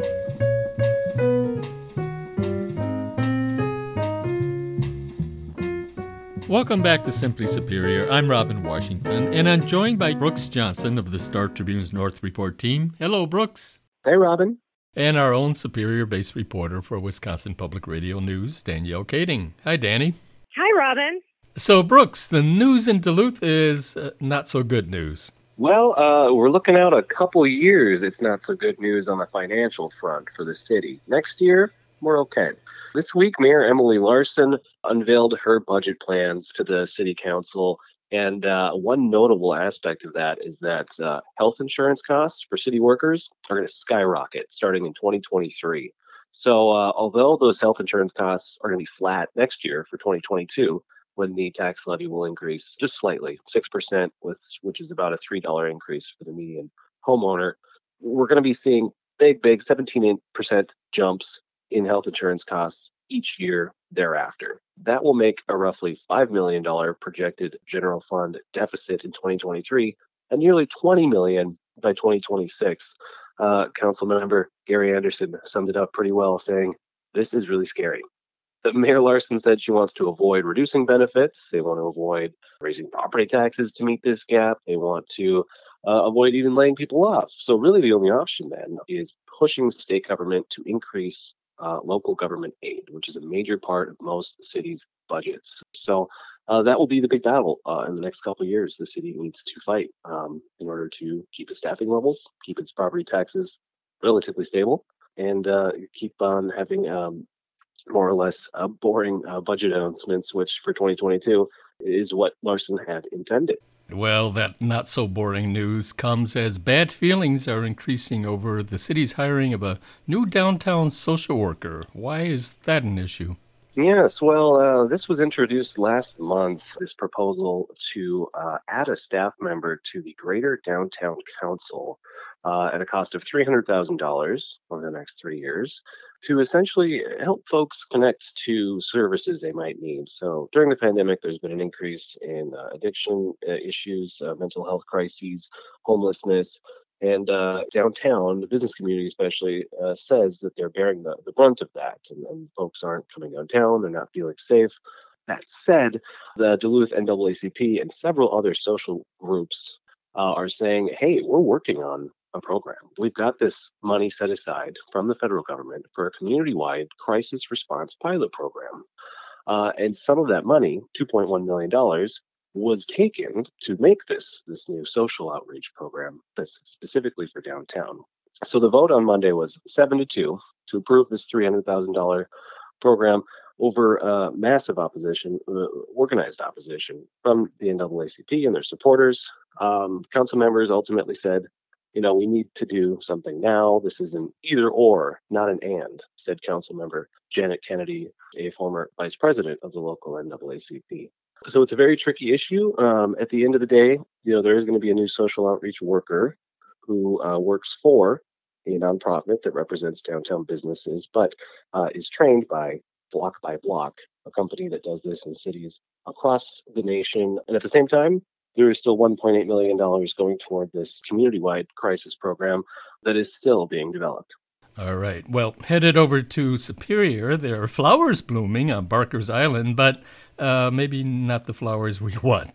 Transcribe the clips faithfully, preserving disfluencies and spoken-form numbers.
Welcome back to Simply Superior. I'm Robin Washington, and I'm joined by Brooks Johnson of the Star Tribune's North Report team. Hello, Brooks. Hey, Robin. And our own Superior-based reporter for Wisconsin Public Radio News, Danielle Kading. Hi, Danny. Hi, Robin. So, Brooks, the news in Duluth is uh, not so good news. Well, uh, we're looking out a couple years. It's not so good news on the financial front for the city. Next year, we're okay. This week, Mayor Emily Larson unveiled her budget plans to the city council. And uh, one notable aspect of that is that uh, health insurance costs for city workers are going to skyrocket starting in twenty twenty-three. So uh, although those health insurance costs are going to be flat next year for twenty twenty-two, when the tax levy will increase just slightly, six percent, with, which is about a three dollars increase for the median homeowner, we're going to be seeing big, big seventeen percent jumps in health insurance costs each year thereafter. That will make a roughly five million dollars projected general fund deficit in twenty twenty-three and nearly twenty million dollars by twenty twenty-six. Uh, Council member Gary Anderson summed it up pretty well, saying, "This is really scary." The Mayor Larson said she wants to avoid reducing benefits. They want to avoid raising property taxes to meet this gap. They want to uh, avoid even laying people off. So really the only option then is pushing the state government to increase uh, local government aid, which is a major part of most cities' budgets. So uh, that will be the big battle uh, in the next couple of years the city needs to fight um, in order to keep its staffing levels, keep its property taxes relatively stable, and uh, keep on having um, more or less uh, boring uh, budget announcements, which for twenty twenty-two is what Larson had intended. Well, that not-so-boring news comes as bad feelings are increasing over the city's hiring of a new downtown social worker. Why is that an issue? Yes, well, uh, this was introduced last month, this proposal to uh, add a staff member to the Greater Downtown Council uh, at a cost of three hundred thousand dollars over the next three years to essentially help folks connect to services they might need. So during the pandemic, there's been an increase in uh, addiction uh, issues, uh, mental health crises, homelessness. And uh, downtown, the business community especially, uh, says that they're bearing the, the brunt of that. And, and folks aren't coming downtown. They're not feeling safe. That said, the Duluth N double A C P and several other social groups uh, are saying, hey, we're working on a program. We've got this money set aside from the federal government for a community-wide crisis response pilot program. Uh, and some of that money, two point one million dollars, was taken to make this this new social outreach program that's specifically for downtown. So the vote on Monday was seven to two to approve this three hundred thousand dollars program over uh, massive opposition, uh, organized opposition from the N double A C P and their supporters. Um, council members ultimately said, you know, we need to do something now. This is an either or, not an and, said council member Janet Kennedy, a former vice president of the local N double A C P. So it's a very tricky issue. Um, at the end of the day, you know, there is going to be a new social outreach worker who uh, works for a nonprofit that represents downtown businesses, but uh, is trained by Block by Block, a company that does this in cities across the nation. And at the same time, there is still one point eight million dollars going toward this community-wide crisis program that is still being developed. All right. Well, headed over to Superior, there are flowers blooming on Barker's Island, but uh, maybe not the flowers we want.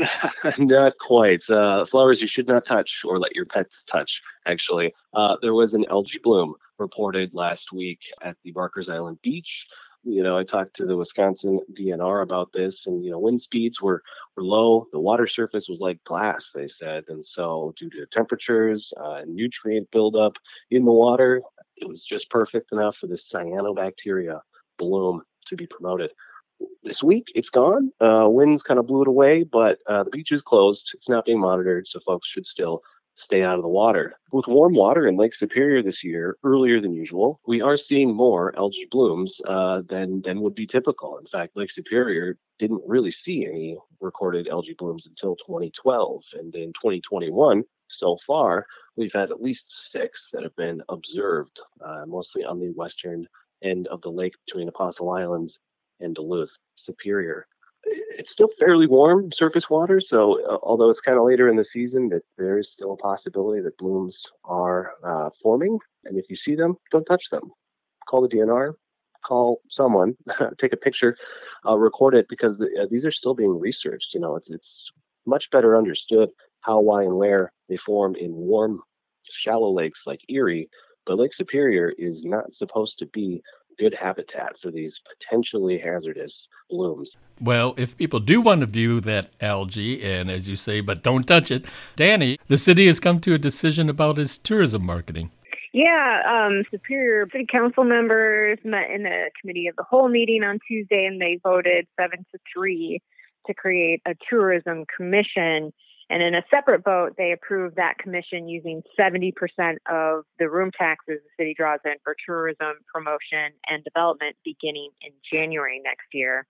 Not quite. Uh, flowers you should not touch or let your pets touch, actually. Uh, there was an algae bloom reported last week at the Barker's Island beach. You know, I talked to the Wisconsin D N R about this, and, you know, wind speeds were, were low. The water surface was like glass, they said. And so due to temperatures uh, and nutrient buildup in the water, it was just perfect enough for this cyanobacteria bloom to be promoted. This week, it's gone. Uh, winds kind of blew it away, but uh, the beach is closed. It's not being monitored, so folks should still stay out of the water. With warm water in Lake Superior this year, earlier than usual, we are seeing more algae blooms uh, than, than would be typical. In fact, Lake Superior didn't really see any recorded algae blooms until twenty twelve. And in twenty twenty-one, so far, we've had at least six that have been observed, uh, mostly on the western end of the lake between Apostle Islands and Duluth Superior. It's still fairly warm surface water, so uh, although it's kind of later in the season, that there is still a possibility that blooms are uh, forming. And if you see them, don't touch them. Call the D N R, call someone, take a picture, uh, record it, because the, uh, these are still being researched. You know, it's it's much better understood how, why, and where they form in warm, shallow lakes like Erie, but Lake Superior is not supposed to be good habitat for these potentially hazardous blooms. Well, if people do want to view that algae, and as you say, but don't touch it, Danny, the city has come to a decision about its tourism marketing. Yeah, um, Superior City Council members met in a committee of the whole meeting on Tuesday, and they voted seven to three to create a tourism commission. And in a separate vote, they approved that commission using seventy percent of the room taxes the city draws in for tourism promotion and development beginning in January next year.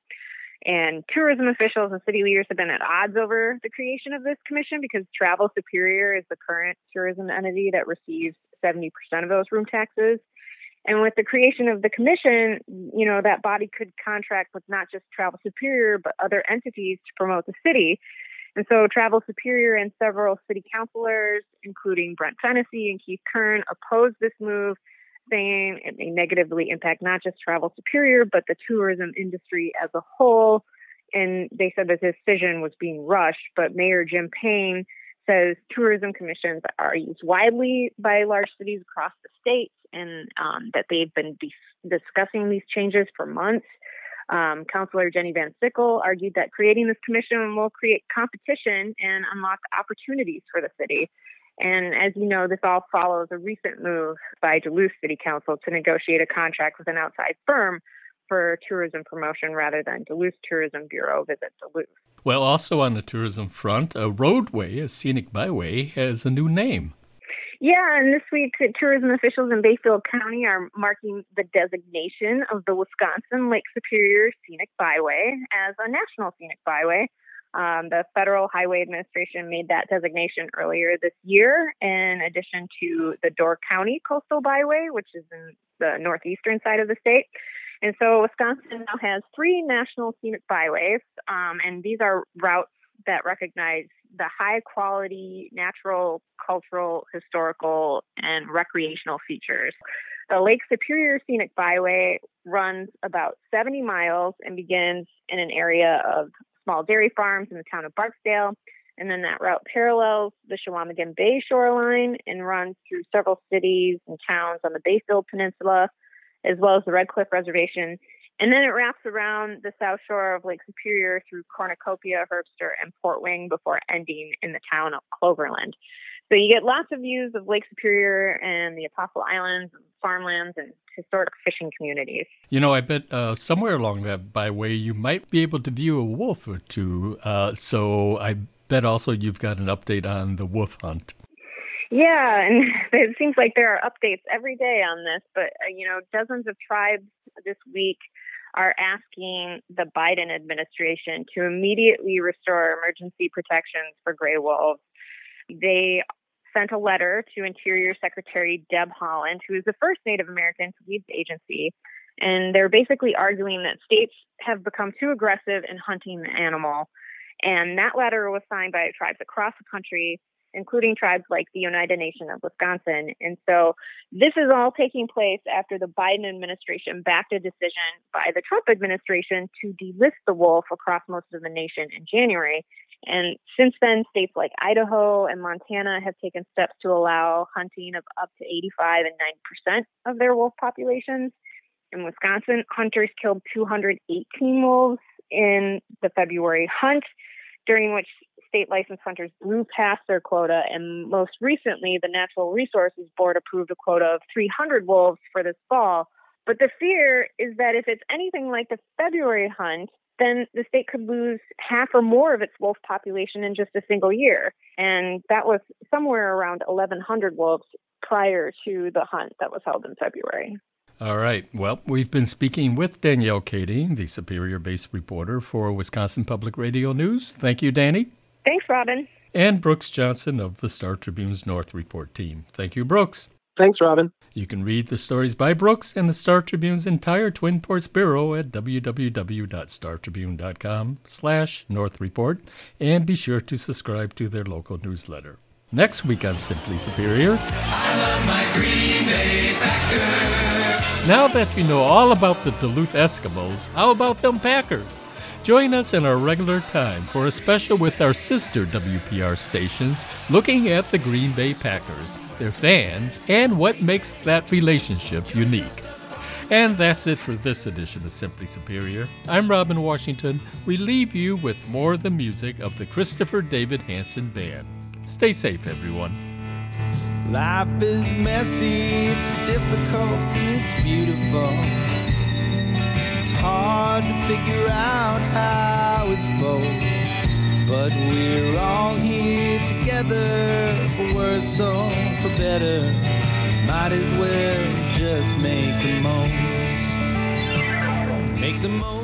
And tourism officials and city leaders have been at odds over the creation of this commission because Travel Superior is the current tourism entity that receives seventy percent of those room taxes. And with the creation of the commission, you know, that body could contract with not just Travel Superior, but other entities to promote the city. And so Travel Superior and several city councilors, including Brent Fennessy and Keith Kern, opposed this move, saying it may negatively impact not just Travel Superior, but the tourism industry as a whole. And they said that this decision was being rushed, but Mayor Jim Payne says tourism commissions are used widely by large cities across the state, and um, that they've been dis- discussing these changes for months. Um, Councilor Jenny Van Sickle argued that creating this commission will create competition and unlock opportunities for the city. And as you know, this all follows a recent move by Duluth City Council to negotiate a contract with an outside firm for tourism promotion rather than Duluth Tourism Bureau visit Duluth. Well, also on the tourism front, a roadway, a scenic byway, has a new name. Yeah, and this week, tourism officials in Bayfield County are marking the designation of the Wisconsin Lake Superior Scenic Byway as a national scenic byway. Um, the Federal Highway Administration made that designation earlier this year, in addition to the Door County Coastal Byway, which is in the northeastern side of the state. And so Wisconsin now has three national scenic byways, um, and these are routes that recognize the high quality natural, cultural, historical, and recreational features. The Lake Superior Scenic Byway runs about seventy miles and begins in an area of small dairy farms in the town of Barksdale. And then that route parallels the Chequamegon Bay shoreline and runs through several cities and towns on the Bayfield Peninsula, as well as the Red Cliff Reservation. And then it wraps around the south shore of Lake Superior through Cornucopia, Herbster, and Port Wing before ending in the town of Cloverland. So you get lots of views of Lake Superior and the Apostle Islands, and farmlands, and historic fishing communities. You know, I bet uh, somewhere along that byway you might be able to view a wolf or two. Uh, so I bet also you've got an update on the wolf hunt. Yeah, and it seems like there are updates every day on this, but, uh, you know, dozens of tribes this week are asking the Biden administration to immediately restore emergency protections for gray wolves. They sent a letter to Interior Secretary Deb Haaland, who is the first Native American to lead the agency, and they're basically arguing that states have become too aggressive in hunting the animal. And that letter was signed by tribes across the country, including tribes like the Oneida Nation of Wisconsin. And so this is all taking place after the Biden administration backed a decision by the Trump administration to delist the wolf across most of the nation in January. And since then, states like Idaho and Montana have taken steps to allow hunting of up to eighty-five and ninety percent of their wolf populations. In Wisconsin, hunters killed two hundred eighteen wolves in the February hunt, during which state licensed hunters blew past their quota. And most recently, the Natural Resources Board approved a quota of three hundred wolves for this fall. But the fear is that if it's anything like the February hunt, then the state could lose half or more of its wolf population in just a single year. And that was somewhere around eleven hundred wolves prior to the hunt that was held in February. All right. Well, we've been speaking with Danielle Cady, the Superior-based reporter for Wisconsin Public Radio News. Thank you, Danny. Thanks, Robin. And Brooks Johnson of the Star Tribune's North Report team. Thank you, Brooks. Thanks, Robin. You can read the stories by Brooks and the Star Tribune's entire Twin Ports Bureau at w w w dot star tribune dot com slash North Report, and be sure to subscribe to their local newsletter. Next week on Simply Superior, I love my Green Bay Packers. Now that you know all about the Duluth Eskimos, how about them Packers? Join us in our regular time for a special with our sister W P R stations looking at the Green Bay Packers, their fans, and what makes that relationship unique. And that's it for this edition of Simply Superior. I'm Robin Washington. We leave you with more of the music of the Christopher David Hansen Band. Stay safe, everyone. Life is messy, it's difficult, and it's beautiful. It's hard to figure out how it's both, but we're all here together, for worse or for better. Might as well just make the most. Make the most.